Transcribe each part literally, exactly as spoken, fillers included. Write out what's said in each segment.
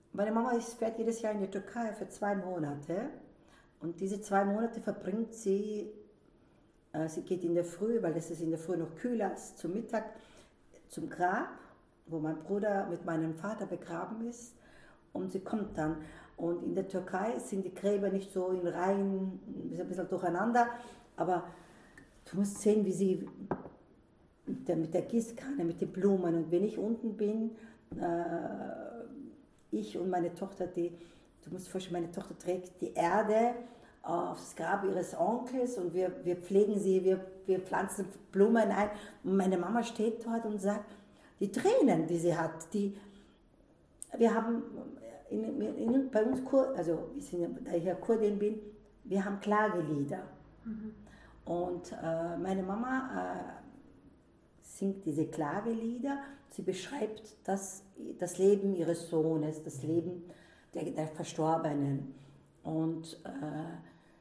Meine Mama ist, fährt jedes Jahr in die Türkei für zwei Monate und diese zwei Monate verbringt sie, äh, sie geht in der Früh, weil es ist in der Früh noch kühler als zum Mittag, zum Grab, wo mein Bruder mit meinem Vater begraben ist und sie kommt dann. Und in der Türkei sind die Gräber nicht so in Reihen, ein bisschen durcheinander, aber du musst sehen, wie sie mit der, mit der Gießkanne, mit den Blumen und wenn ich unten bin, äh, ich und meine Tochter, die, du musst dir vorstellen, meine Tochter trägt die Erde aufs Grab ihres Onkels und wir, wir pflegen sie, wir, wir pflanzen Blumen ein und meine Mama steht dort und sagt, die Tränen, die sie hat, die, wir haben in, in, bei uns, also wir sind, da ich ja Kurdin bin, wir haben Klagelieder. Mhm. Und äh, meine Mama äh, singt diese Klagelieder, sie beschreibt das, das Leben ihres Sohnes, das Leben der, der Verstorbenen. Und, äh,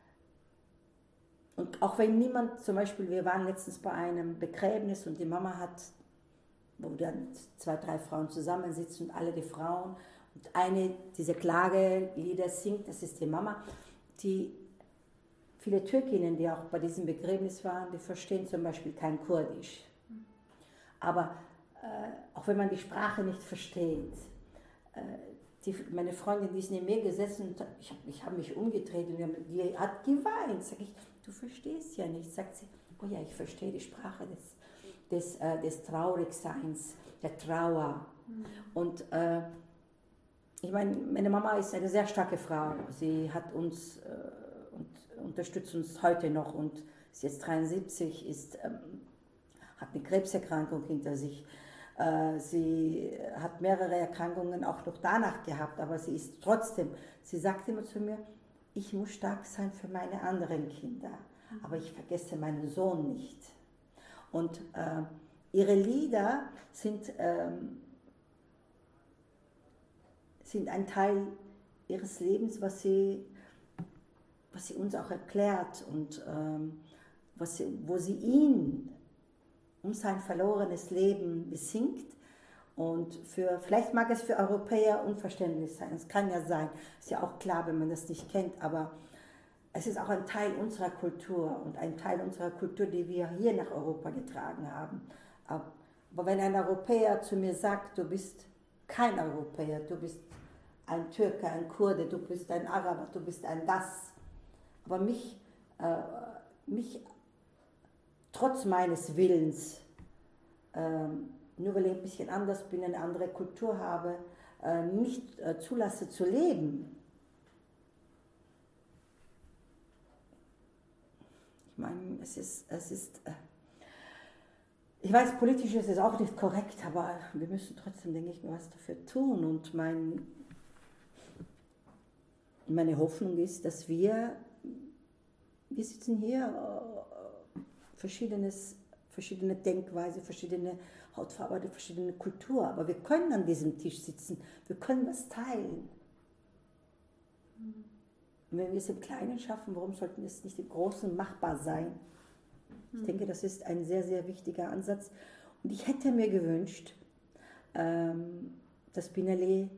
und auch wenn niemand, zum Beispiel, wir waren letztens bei einem Begräbnis und die Mama hat, wo dann zwei, drei Frauen zusammensitzen und alle die Frauen und eine dieser Klagelieder singt, das ist die Mama, die viele Türkinnen, die auch bei diesem Begräbnis waren, die verstehen zum Beispiel kein Kurdisch. Aber äh, auch wenn man die Sprache nicht versteht, äh, die, meine Freundin, die ist neben mir gesessen und ich habe ich hab mich umgedreht und die hat geweint. Sag ich, du verstehst ja nicht. Sagt sie, oh ja, ich verstehe die Sprache des, des, äh, des Traurigseins, der Trauer. Mhm. Und äh, ich meine, meine Mama ist eine sehr starke Frau. Sie hat uns äh, und unterstützt uns heute noch und ist jetzt dreiundsiebzig, ist, ähm, hat eine Krebserkrankung hinter sich. Äh, sie hat mehrere Erkrankungen auch noch danach gehabt, aber sie ist trotzdem, sie sagt immer zu mir, ich muss stark sein für meine anderen Kinder, aber ich vergesse meinen Sohn nicht. Und äh, ihre Lieder sind, ähm, sind ein Teil ihres Lebens, was sie, was sie uns auch erklärt und ähm, was sie, wo sie ihn um sein verlorenes Leben besingt. Und für, vielleicht mag es für Europäer unverständlich sein, es kann ja sein, ist ja auch klar, wenn man das nicht kennt, aber es ist auch ein Teil unserer Kultur und ein Teil unserer Kultur, die wir hier nach Europa getragen haben. Aber wenn ein Europäer zu mir sagt, du bist kein Europäer, du bist ein Türke, ein Kurde, du bist ein Araber, du bist ein das, aber mich, äh, mich trotz meines Willens, äh, nur weil ich ein bisschen anders bin, eine andere Kultur habe, äh, nicht äh, zulasse zu leben. Ich meine, es ist, es ist äh, ich weiß, politisch ist es auch nicht korrekt, aber wir müssen trotzdem, denke ich, was dafür tun. Und mein, meine Hoffnung ist, dass wir, wir sitzen hier, äh, verschiedenes, verschiedene Denkweise, verschiedene Hautfarbe, verschiedene Kultur, aber wir können an diesem Tisch sitzen, wir können was teilen. Mhm. Und wenn wir es im Kleinen schaffen, warum sollten es nicht im Großen machbar sein? Ich denke, das ist ein sehr, sehr wichtiger Ansatz. Und ich hätte mir gewünscht, ähm, dass Binali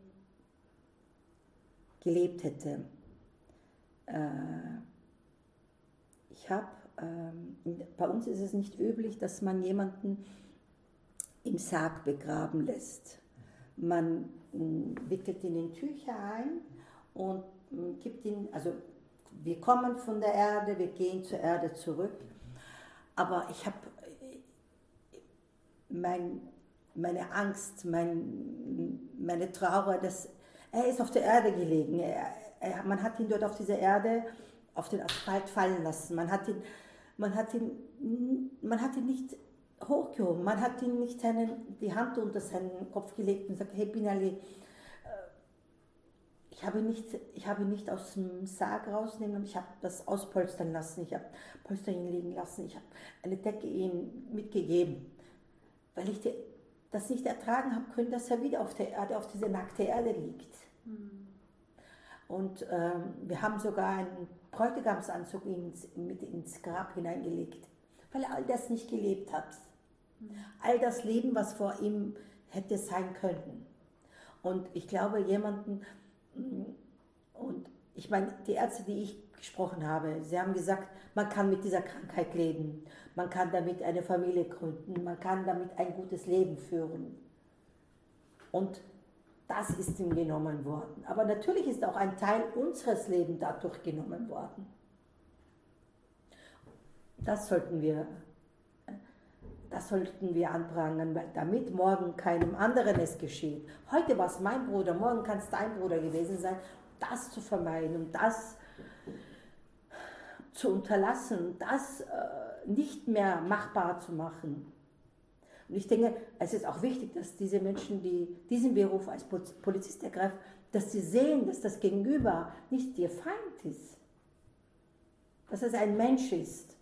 gelebt hätte. Äh, ich habe, ähm, bei uns ist es nicht üblich, dass man jemanden im Sarg begraben lässt. Man äh, wickelt ihn in Tücher ein und äh, gibt ihn, also wir kommen von der Erde, wir gehen zur Erde zurück. Aber ich habe mein, meine Angst, mein, meine Trauer, dass er ist auf der Erde gelegen. Er, er, man hat ihn dort auf dieser Erde, auf den Asphalt fallen lassen. Man hat ihn, man hat ihn, man hat ihn nicht hochgehoben. Man hat ihn nicht seinen, die Hand unter seinen Kopf gelegt und gesagt, hey Binali, ich habe, nicht, ich habe ihn nicht aus dem Sarg rausnehmen, ich habe das auspolstern lassen, ich habe Polster ihn liegen lassen, ich habe eine Decke ihm mitgegeben, weil ich das nicht ertragen habe können, dass er wieder auf der Erde, auf dieser nackten Erde liegt. Mhm. Und ähm, wir haben sogar einen Bräutigamsanzug ins, mit ins Grab hineingelegt, weil er all das nicht gelebt hat. Mhm. All das Leben, was vor ihm hätte sein können. Und ich glaube, jemanden, und ich meine, die Ärzte, die ich gesprochen habe, sie haben gesagt, man kann mit dieser Krankheit leben, man kann damit eine Familie gründen, man kann damit ein gutes Leben führen. Und das ist ihm genommen worden. Aber natürlich ist auch ein Teil unseres Lebens dadurch genommen worden. Das sollten wir, das sollten wir anprangern, damit morgen keinem anderen es geschieht. Heute war es mein Bruder, morgen kann es dein Bruder gewesen sein. Das zu vermeiden und das zu unterlassen, das äh, nicht mehr machbar zu machen. Und ich denke, es ist auch wichtig, dass diese Menschen, die diesen Beruf als Polizist ergreifen, dass sie sehen, dass das Gegenüber nicht ihr Feind ist, dass es ein Mensch ist.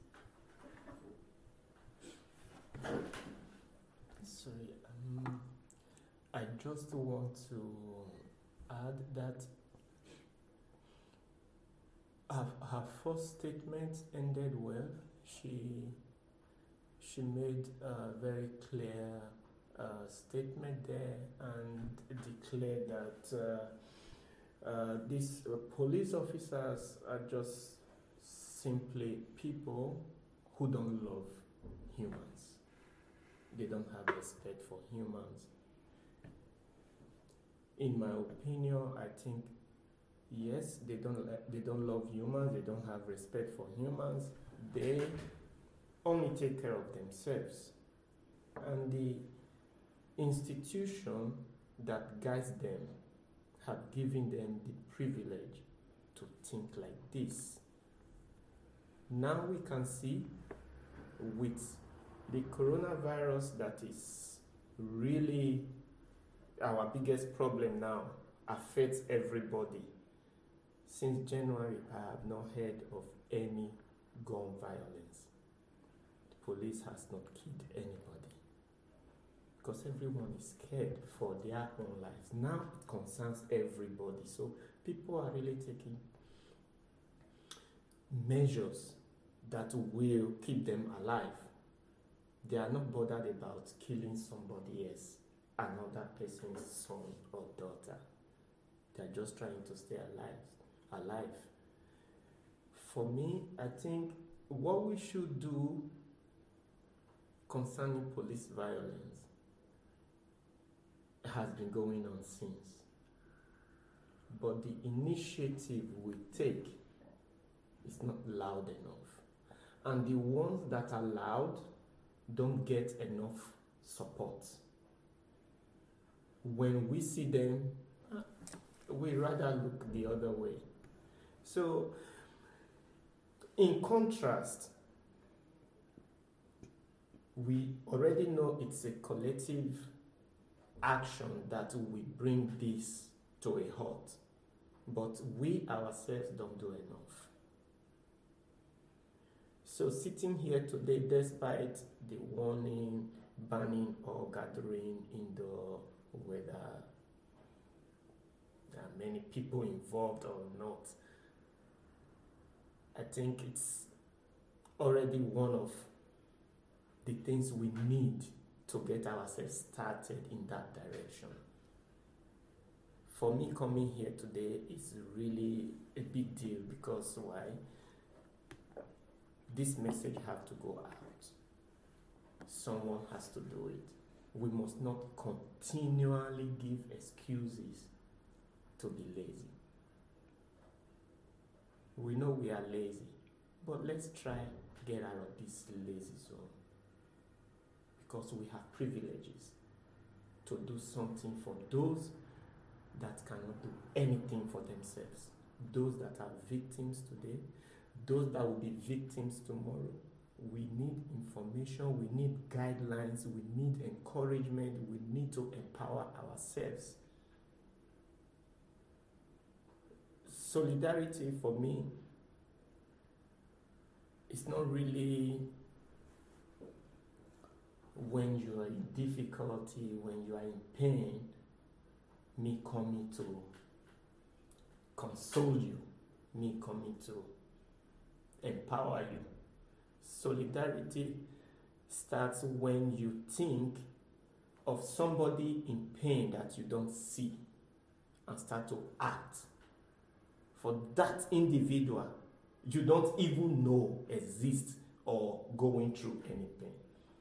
Sorry, um, I just want to add that her, her first statement ended well. She she made a very clear uh, statement there and declared that uh, uh, these uh, police officers are just simply people who don't love humans. They don't have respect for humans. In my opinion, I think yes, they don't they don't love humans. They don't have respect for humans. They only take care of themselves, and the institution that guides them have given them the privilege to think like this. Now we can see with the coronavirus that is really our biggest problem now, affects everybody. Since January, I have not heard of any gun violence. The police has not killed anybody because everyone is scared for their own lives. Now it concerns everybody, so people are really taking measures that will keep them alive. They are not bothered about killing somebody else, another person's son or daughter. They are just trying to stay alive. alive. For me, I think what we should do concerning police violence has been going on since. But the initiative we take is not loud enough. And the ones that are loud don't get enough support. When we see them, we rather look the other way. So, in contrast, we already know it's a collective action that will bring this to a halt, but we ourselves don't do enough. So sitting here today, despite the warning, banning or gathering indoor, whether there are many people involved or not, I think it's already one of the things we need to get ourselves started in that direction. For me, coming here today is really a big deal because why? This message has to go out. Someone has to do it. We must not continually give excuses to be lazy. We know we are lazy, but let's try to get out of this lazy zone because we have privileges to do something for those that cannot do anything for themselves, those that are victims today, those that will be victims tomorrow. We need information, we need guidelines, we need encouragement, we need to empower ourselves. Solidarity for me is not really when you are in difficulty, when you are in pain, me coming to console you, me coming to empower you. Solidarity starts when you think of somebody in pain that you don't see and start to act for that individual you don't even know exists or going through anything.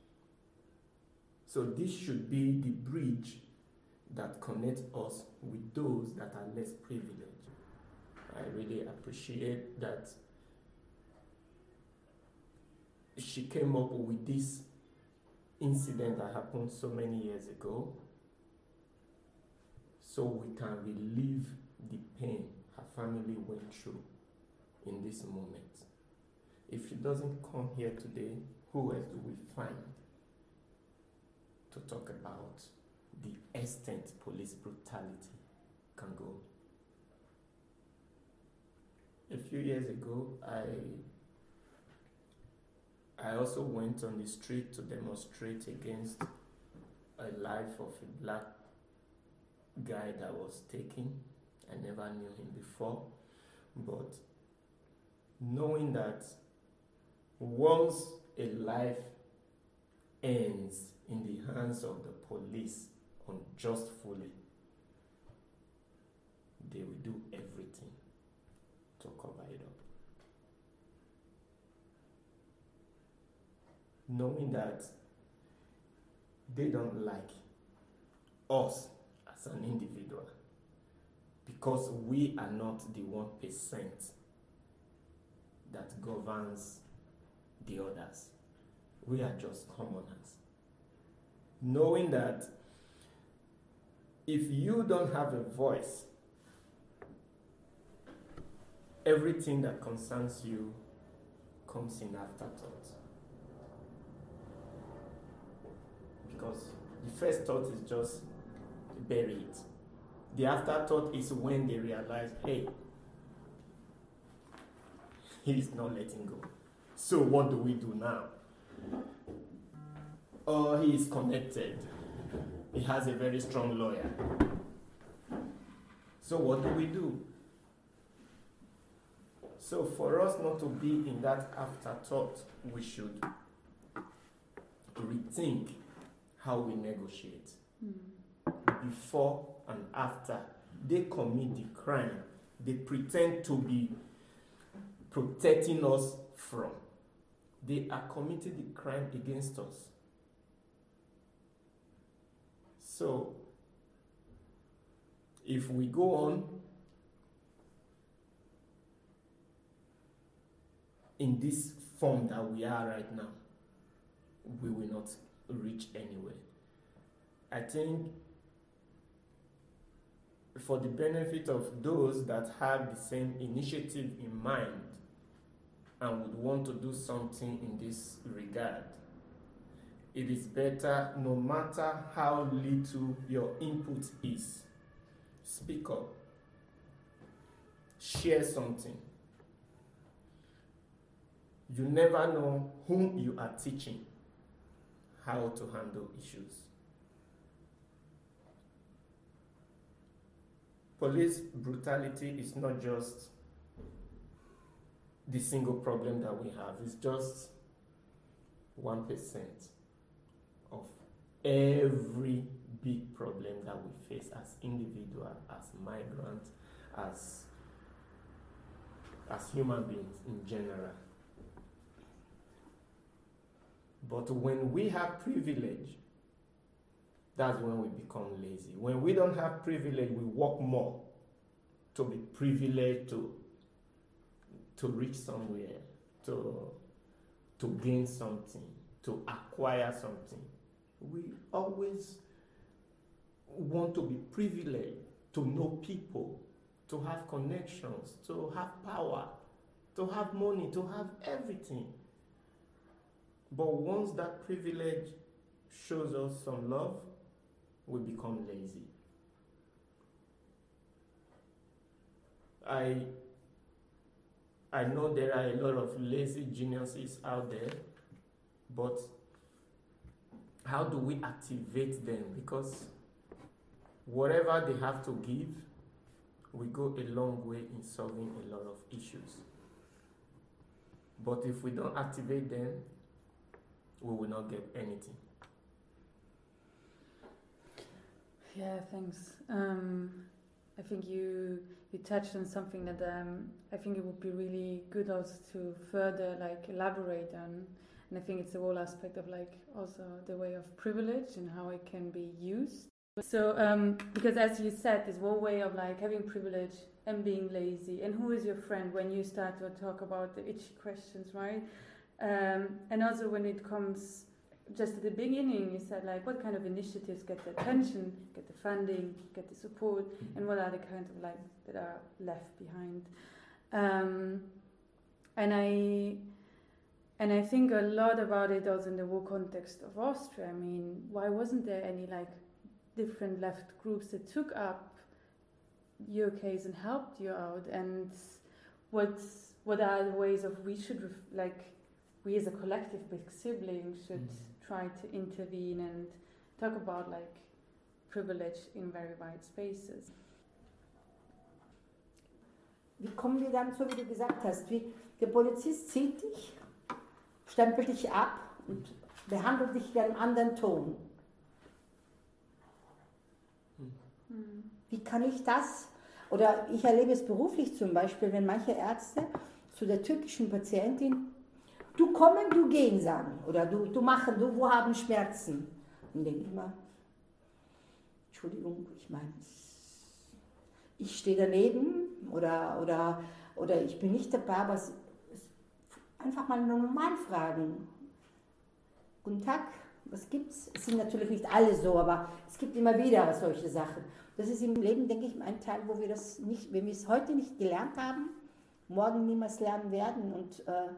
So this should be the bridge that connects us with those that are less privileged. I really appreciate that she came up with this incident that happened so many years ago, so we can relieve the pain her family went through in this moment. If she doesn't come here today, who else do we find to talk about the extent police brutality can go? A few years ago, I I also went on the street to demonstrate against a life of a black guy that was taken. I never knew him before, but knowing that once a life ends in the hands of the police unjustly, they will do everything to cover it up. Knowing that they don't like us as an individual because we are not the one percent that governs the others. We are just commoners. Knowing that if you don't have a voice, everything that concerns you comes in afterthought. Because the first thought is just bury it. The afterthought is when they realize, hey, he's not letting go. So what do we do now? Oh, he is connected. He has a very strong lawyer. So what do we do? So for us not to be in that afterthought, we should rethink how we negotiate. Mm. Before and after they commit the crime, they pretend to be protecting us from. They are committing the crime against us. So, if we go on in this form that we are right now, we will not reach anywhere. I think for the benefit of those that have the same initiative in mind and would want to do something in this regard, it is better, no matter how little your input is, speak up, share something. You never know whom you are teaching how to handle issues. Police brutality is not just the single problem that we have. It's just one percent of every big problem that we face as individuals, as migrants, as, as human beings in general. But when we have privilege, that's when we become lazy. When we don't have privilege, we work more to be privileged to, to reach somewhere, to, to gain something, to acquire something. We always want to be privileged, to know people, to have connections, to have power, to have money, to have everything. But once that privilege shows us some love, we become lazy. I, I know there are a lot of lazy geniuses out there, but how do we activate them? Because whatever they have to give will go a long way in solving a lot of issues. But if we don't activate them, we will not get anything. Yeah, thanks. Um, I think you you touched on something that um, I think it would be really good also to further like elaborate on, and I think it's the whole aspect of like also the way of privilege and how it can be used. So um, because as you said, this whole way of like having privilege and being lazy, and who is your friend when you start to talk about the itchy questions, right? Um, and also when it comes just at the beginning, you said like what kind of initiatives get the attention, get the funding, get the support, and what are the kinds of like that are left behind. Um, and I and I think a lot about it also in the whole context of Austria. I mean, why wasn't there any like different left groups that took up your case and helped you out? And what what are the ways of we should ref- like we as a collective big sibling should mm-hmm. try to intervene and talk about like privilege in very wide spaces. Wie kommen wir dann, so wie du gesagt hast, wie der Polizist zieht dich, stempelt dich ab und behandelt dich wie einen anderen Ton. Hm. Wie kann ich das, oder ich erlebe es beruflich zum Beispiel, wenn manche Ärzte zu der türkischen Patientin du kommen, du gehen sagen, oder du, du machen, du, wo haben Schmerzen. Und denke ich immer, Entschuldigung, ich meine, ich stehe daneben oder, oder, oder ich bin nicht dabei, aber es, es, einfach mal normal fragen. Guten Tag, was gibt's? Es sind natürlich nicht alle so, aber es gibt immer wieder solche Sachen. Das ist im Leben, denke ich, ein Teil, wo wir das nicht, wenn wir es heute nicht gelernt haben, morgen niemals lernen werden. Und äh,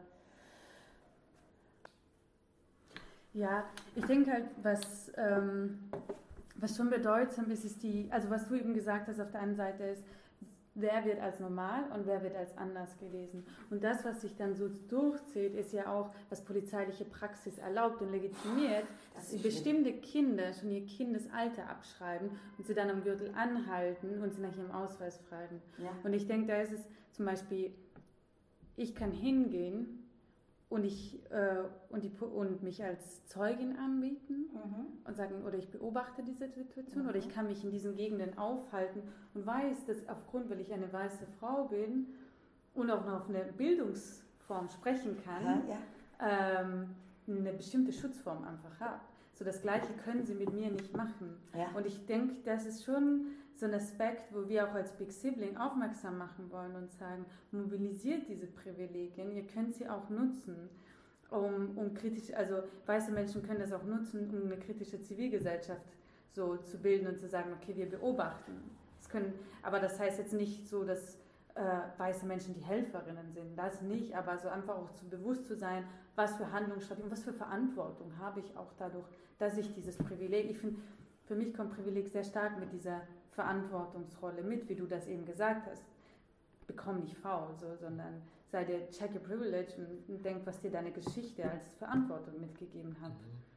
ja, ich denke halt, was, ähm, was schon bedeutsam ist, ist die, also was du eben gesagt hast auf der einen Seite ist, wer wird als normal und wer wird als anders gelesen. Und das, was sich dann so durchzieht, ist ja auch, was polizeiliche Praxis erlaubt und legitimiert, dass sie bestimmte Kinder schon ihr Kindesalter abschreiben und sie dann am Gürtel anhalten und sie nach ihrem Ausweis fragen. Ja. Und ich denke, da ist es zum Beispiel, ich kann hingehen und, ich, äh, und, die, und mich als Zeugin anbieten mhm. und sagen, oder ich beobachte diese Situation mhm. oder ich kann mich in diesen Gegenden aufhalten und weiß, dass aufgrund, weil ich eine weiße Frau bin und auch noch auf eine Bildungsform sprechen kann, ja, ja. Ähm, eine bestimmte Schutzform einfach habe. So das Gleiche können sie mit mir nicht machen. Ja. Und ich denke, das ist schon so ein Aspekt, wo wir auch als Big Sibling aufmerksam machen wollen und sagen, mobilisiert diese Privilegien, ihr könnt sie auch nutzen, um, um kritisch, also weiße Menschen können das auch nutzen, um eine kritische Zivilgesellschaft so zu bilden und zu sagen, okay, wir beobachten. Das können, aber das heißt jetzt nicht so, dass äh, weiße Menschen die Helferinnen sind, das nicht, aber so einfach auch zu bewusst zu sein, was für Handlungsstrategien, was für Verantwortung habe ich auch dadurch, dass ich dieses Privileg, ich finde, für mich kommt Privileg sehr stark mit dieser Verantwortungsrolle mit, wie du das eben gesagt hast. Bekomm nicht faul, so, sondern sei dir, check your privilege und, und denk, was dir deine Geschichte als Verantwortung mitgegeben hat.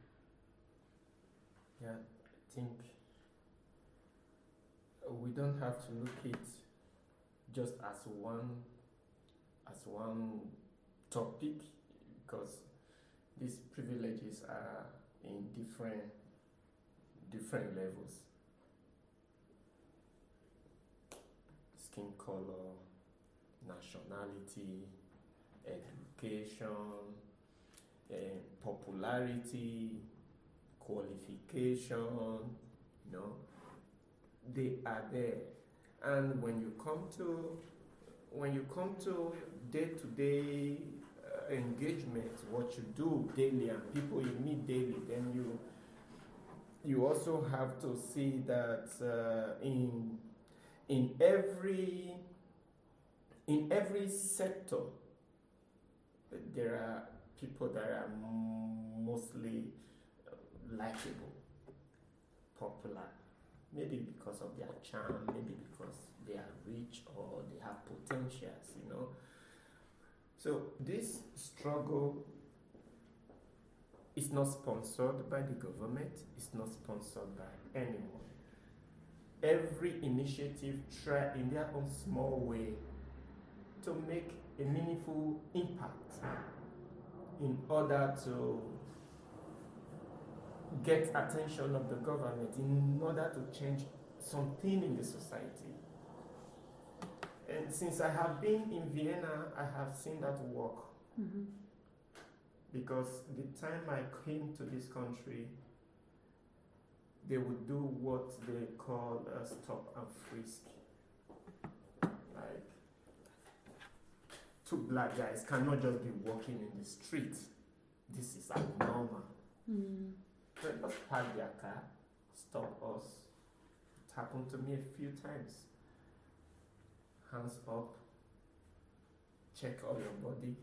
Ja, yeah, I think we don't have to look at just as one as one topic, because these privileges are in different different levels. Skin color, nationality, education, uh, popularity, qualification, you know, they are there. And when you come to when you come to day-to-day uh, engagement, what you do daily and people you meet daily, then you you also have to see that uh, in in every in every sector there are people that are mostly likable, popular, maybe because of their charm, maybe because they are rich or they have potentials, you know. So this struggle is not sponsored by the government, it's not sponsored by anyone. Every initiative try in their own small way to make a meaningful impact in order to get attention of the government, in order to change something in the society. since I have been in Vienna, I have seen that work. Mm-hmm. Because the time I came to this country, they would do what they call a stop and frisk. Like, two black guys cannot just be walking in the street. This is abnormal. Mm. They just park their car, stop us. It happened to me a few times. Hands up, check all your body.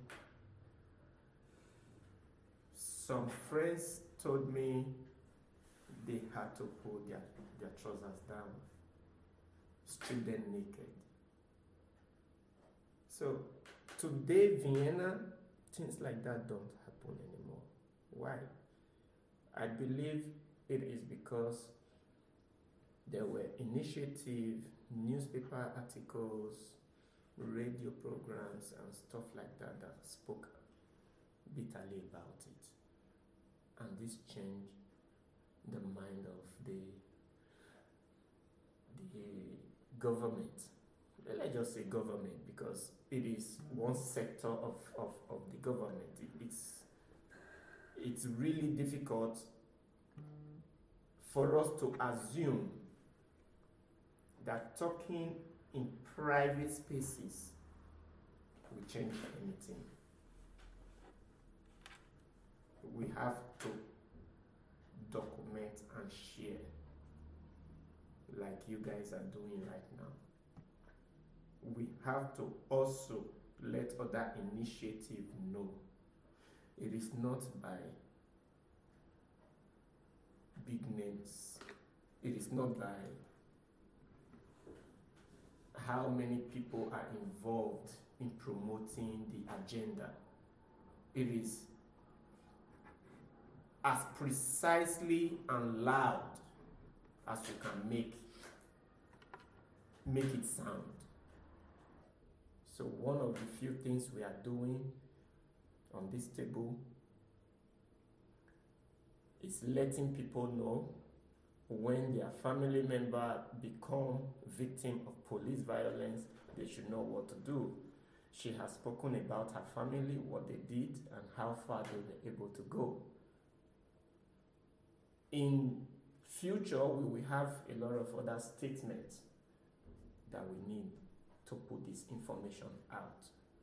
Some friends told me they had to pull their, their trousers down, strip them naked. So today, Vienna, things like that don't happen anymore. Why? I believe it is because there were initiatives, newspaper articles, radio programs, and stuff like that that spoke bitterly about it. And this changed the mind of the, the government. Let's just say government, because it is one sector of, of, of the government. It, it's, it's really difficult for us to assume that talking in private spaces will change anything. We have to document and share like you guys are doing right now. We have to also let other initiatives know it is not by big names, it is not by how many people are involved in promoting the agenda. It is as precisely and loud as you can make, make it sound. So one of the few things we are doing on this table is letting people know when their family member become victim of police violence, they should know what to do. She has spoken about her family, what they did, and how far they were able to go. In future, we will have a lot of other statements that we need to put this information out.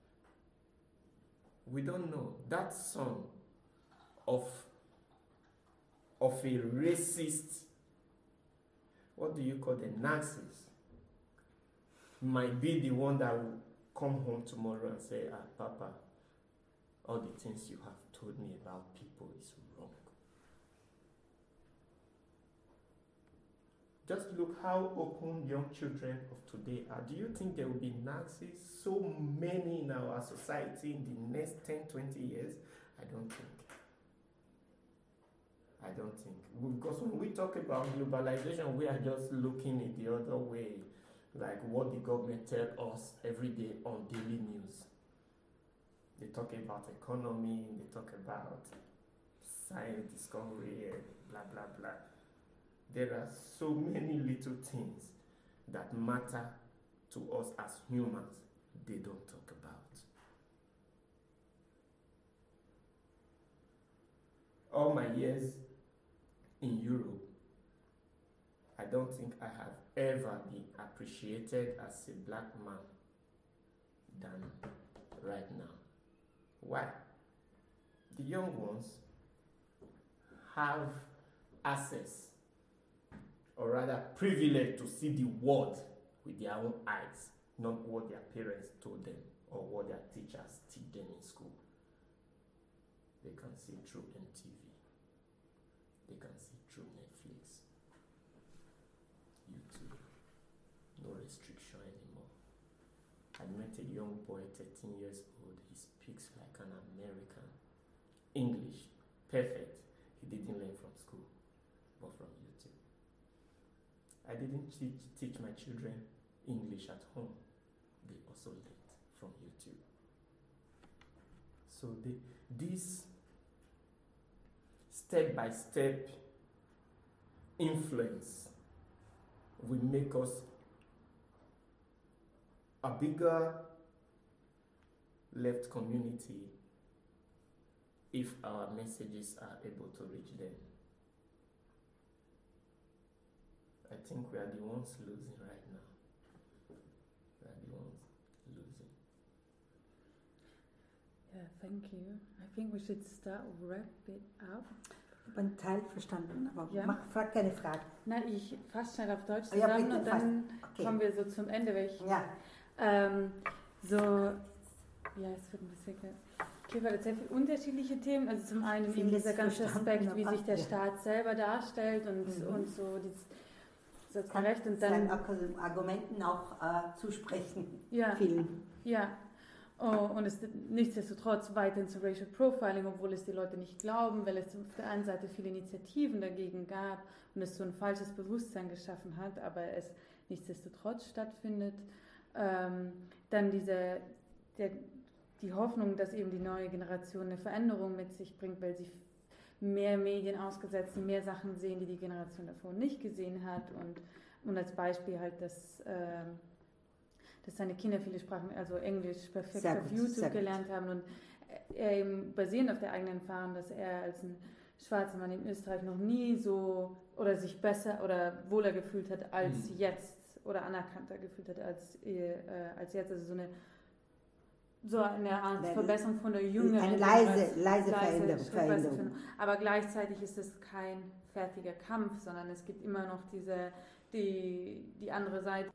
We don't know. That son of, of a racist, what do you call the Nazis, might be the one that will come home tomorrow and say, ah, Papa, all the things you have told me about people is wrong. Just look how open young children of today are. Do you think there will be Nazis, so many in our society in the next ten, twenty years? I don't think. I don't think. Because when we talk about globalization, we are just looking at the other way, like what the government tells us every day on daily news. They talk about economy, they talk about science discovery, blah, blah, blah. There are so many little things that matter to us as humans, they don't talk about. All my years in Europe, I don't think I have ever been appreciated as a black man than right now. Why? The young ones have access, or rather privilege, to see the world with their own eyes, not what their parents told them or what their teachers teach them in school. They can see through M T V. They can see through Netflix, YouTube. No restriction anymore. I met a young boy, thirteen years old. He speaks like an American. English, perfect. He didn't learn from school, but from YouTube. I didn't teach, teach my children English at home. They also learned from YouTube. So the, this step-by-step influence will make us a bigger left community if our messages are able to reach them. I think we are the ones losing right now. We are the ones losing. Yeah, thank you. I think we should start wrap it up. Ich habe einen Teil verstanden, aber Ja. mach, frag keine Frage. Na, ich fasse schnell auf Deutsch Ah, ja, zusammen bitte, und dann Okay. kommen wir so zum Ende. Weil ich, Ja, ähm, so, ja, es wird ein bisschen. ge- Okay, weil es sehr viele unterschiedliche Themen. Also zum einen eben Vieles dieser ganze verstanden, Aspekt, wie aber- sich der ja. Staat selber darstellt und, Mhm. und so dieses so kann Recht und seinen dann Argu- Argumenten auch äh, zusprechen. ja. Vielen. Ja, oh, und es nichtsdestotrotz weiterhin zu Racial Profiling, obwohl es die Leute nicht glauben, weil es auf der einen Seite viele Initiativen dagegen gab und es so ein falsches Bewusstsein geschaffen hat, aber es nichtsdestotrotz stattfindet. Ähm, dann diese, der, die Hoffnung, dass eben die neue Generation eine Veränderung mit sich bringt, weil sie mehr Medien ausgesetzt sind, mehr Sachen sehen, die die Generation davor nicht gesehen hat und, und als Beispiel halt, dass ähm, dass seine Kinder viele Sprachen, also Englisch perfekt Sehr auf gut, YouTube sehr gut. gelernt haben und er eben basierend auf der eigenen Erfahrung, dass er als ein schwarzer Mann in Österreich noch nie so oder sich besser oder wohler gefühlt hat als Mhm. jetzt oder anerkannter gefühlt hat als, äh, als jetzt, also so eine so eine Art Eine- Verbesserung von der jüngeren Eine leise, Generation. leise Veränderung. schrittweise Veränderung. Veränderung. Aber gleichzeitig ist es kein fertiger Kampf, sondern es gibt immer noch diese die, die andere Seite.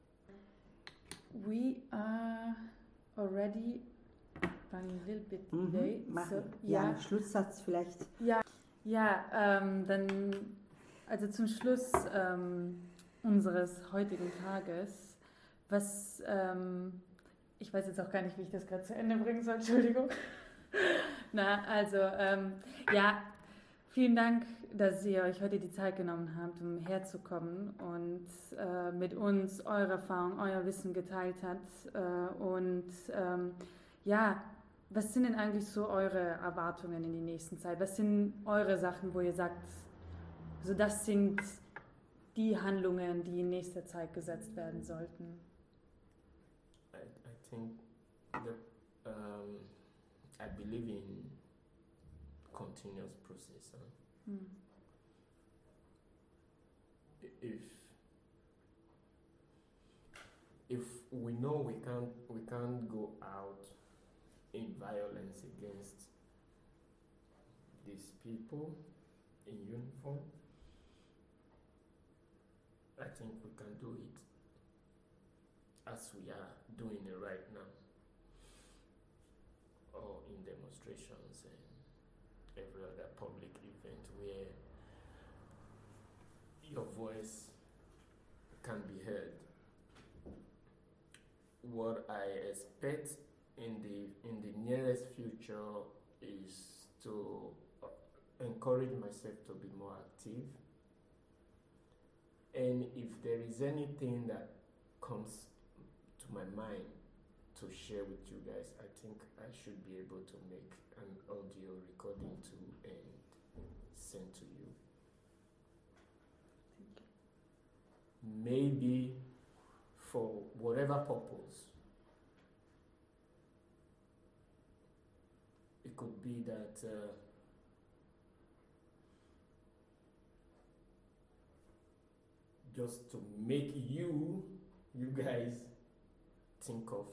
We are already running a little bit Mhm, late. machen. So, ja, ja, Schlusssatz vielleicht. ja, ja ähm, dann, also zum Schluss ähm, unseres heutigen Tages, was, ähm, ich weiß jetzt auch gar nicht, wie ich das gerade zu Ende bringen soll, Entschuldigung. Na, also, ähm, ja, vielen Dank, dass ihr euch heute die Zeit genommen habt, um herzukommen und äh, mit uns eure Erfahrung, euer Wissen geteilt habt. Äh, und ähm, ja, was sind denn eigentlich so eure Erwartungen in die nächsten Zeit? Was sind eure Sachen, wo ihr sagt, so das sind die Handlungen, die in nächster Zeit gesetzt werden sollten? I, I think that um, I believe in continuous process. Huh? Hm. If if we know we can't we can't go out in violence against these people in uniform, I think we can do it as we are doing it right now, or in demonstrations and every other public event where your voice can be heard. What I expect in the in the nearest future is to uh, encourage myself to be more active, and if there is anything that comes to my mind to share with you guys, I think I should be able to make an audio recording to and send to you. Maybe for whatever purpose. It could be that uh, just to make you, you guys, think of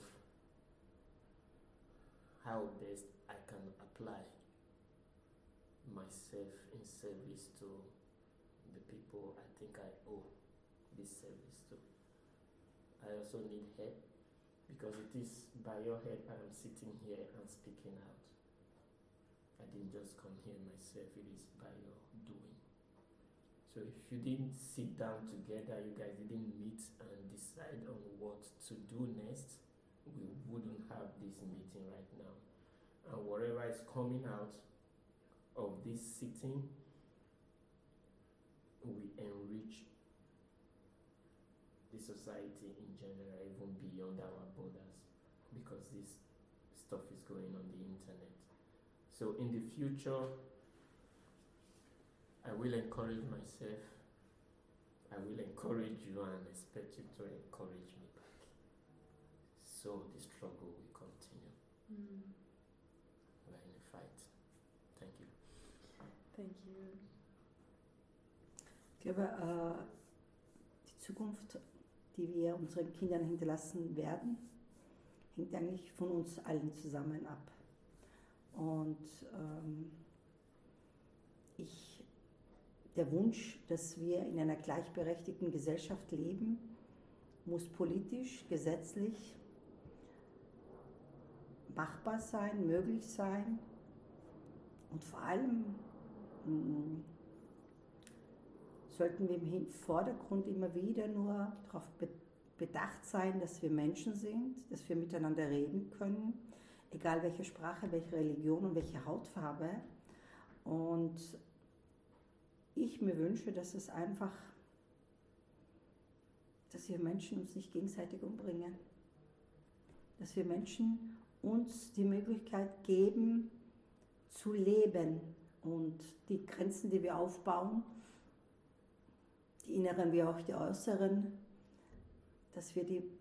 how best I can apply myself in service to the people I think I owe this service to. I also need help because it is by your help I am sitting here and speaking out. I didn't just come here myself, it is by your doing. So if you didn't sit down together, you guys didn't meet and decide on what to do next, we wouldn't have this meeting right now. And whatever is coming out of this sitting, we enrich the society in general, even beyond our borders, because this stuff is going on the internet. So in the future, I will encourage myself, I will encourage you and expect you to encourage me back. so the struggle will continue. Mm. We're in a fight. Thank you. Thank you. Ich glaube, äh, die Zukunft, die wir unseren Kindern hinterlassen werden, hängt eigentlich von uns allen zusammen ab. Und ähm, ich, der Wunsch, dass wir in einer gleichberechtigten Gesellschaft leben, muss politisch, gesetzlich machbar sein, möglich sein und vor allem mh, sollten wir im Vordergrund immer wieder nur darauf bedacht sein, dass wir Menschen sind, dass wir miteinander reden können, egal welche Sprache, welche Religion und welche Hautfarbe. Und ich mir wünsche, dass es einfach, dass wir Menschen uns nicht gegenseitig umbringen, dass wir Menschen uns die Möglichkeit geben, zu leben und die Grenzen, die wir aufbauen, die inneren wie auch die äußeren, dass wir die,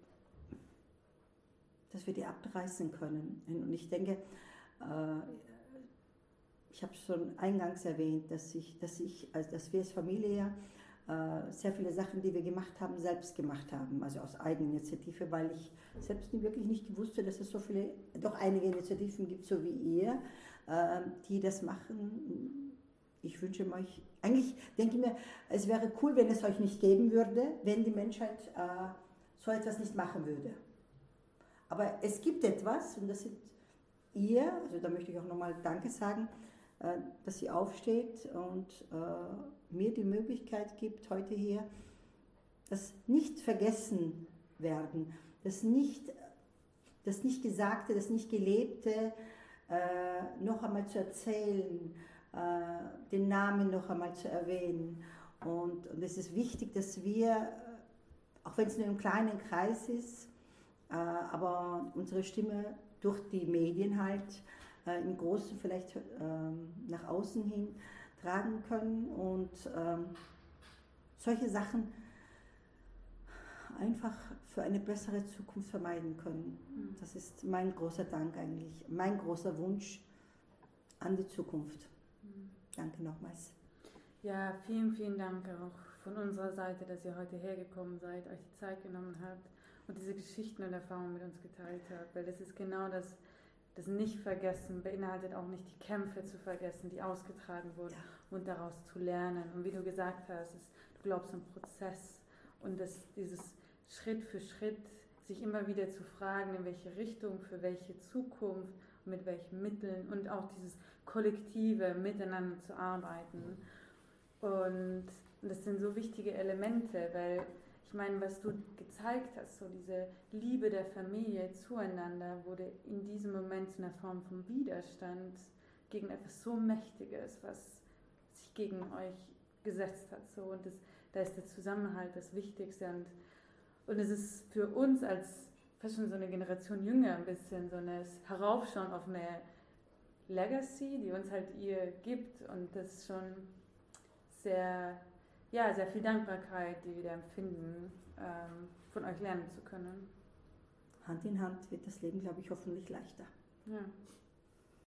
dass wir die abreißen können. Und ich denke, äh, ich habe schon eingangs erwähnt, dass, ich, dass, ich, also dass wir als Familie äh, sehr viele Sachen, die wir gemacht haben, selbst gemacht haben, also aus Eigeninitiative, weil ich selbst wirklich nicht wusste, dass es so viele, doch einige Initiativen gibt, so wie ihr, äh, die das machen. Ich wünsche euch, eigentlich denke ich mir, es wäre cool, wenn es euch nicht geben würde, wenn die Menschheit äh, so etwas nicht machen würde. Aber es gibt etwas, und das sind ihr, also da möchte ich auch nochmal Danke sagen, äh, dass ihr aufsteht und äh, mir die Möglichkeit gibt, heute hier, das nicht vergessen werden, das nicht, das nicht Gesagte, das nicht Gelebte äh, noch einmal zu erzählen, den Namen noch einmal zu erwähnen. Und, und es ist wichtig, dass wir, auch wenn es nur im kleinen Kreis ist, äh, aber unsere Stimme durch die Medien halt äh, im Großen vielleicht äh, nach außen hin tragen können und äh, solche Sachen einfach für eine bessere Zukunft vermeiden können. Mhm. Das ist mein großer Dank eigentlich, mein großer Wunsch an die Zukunft. Danke nochmals. Ja, vielen, vielen Dank auch von unserer Seite, dass ihr heute hergekommen seid, euch die Zeit genommen habt und diese Geschichten und Erfahrungen mit uns geteilt habt, weil das ist genau das, das Nicht-Vergessen beinhaltet auch nicht die Kämpfe zu vergessen, die ausgetragen wurden, ja, und daraus zu lernen. Und wie du gesagt hast, ist, du glaubst an Prozess und das, dieses Schritt für Schritt sich immer wieder zu fragen, in welche Richtung, für welche Zukunft, mit welchen Mitteln und auch dieses kollektive Miteinander zu arbeiten. Und das sind so wichtige Elemente, weil ich meine, was du gezeigt hast, so diese Liebe der Familie zueinander wurde in diesem Moment zu einer Form von Widerstand gegen etwas so Mächtiges, was sich gegen euch gesetzt hat. So. Und das, da ist der Zusammenhalt das Wichtigste. Und, und es ist für uns als fast schon so eine Generation jünger ein bisschen so ein Heraufschauen auf eine Legacy, die uns halt ihr gibt, und das ist schon sehr, ja, sehr viel Dankbarkeit, die wir da empfinden, ähm, von euch lernen zu können. Hand in Hand wird das Leben, glaube ich, hoffentlich leichter. Ja.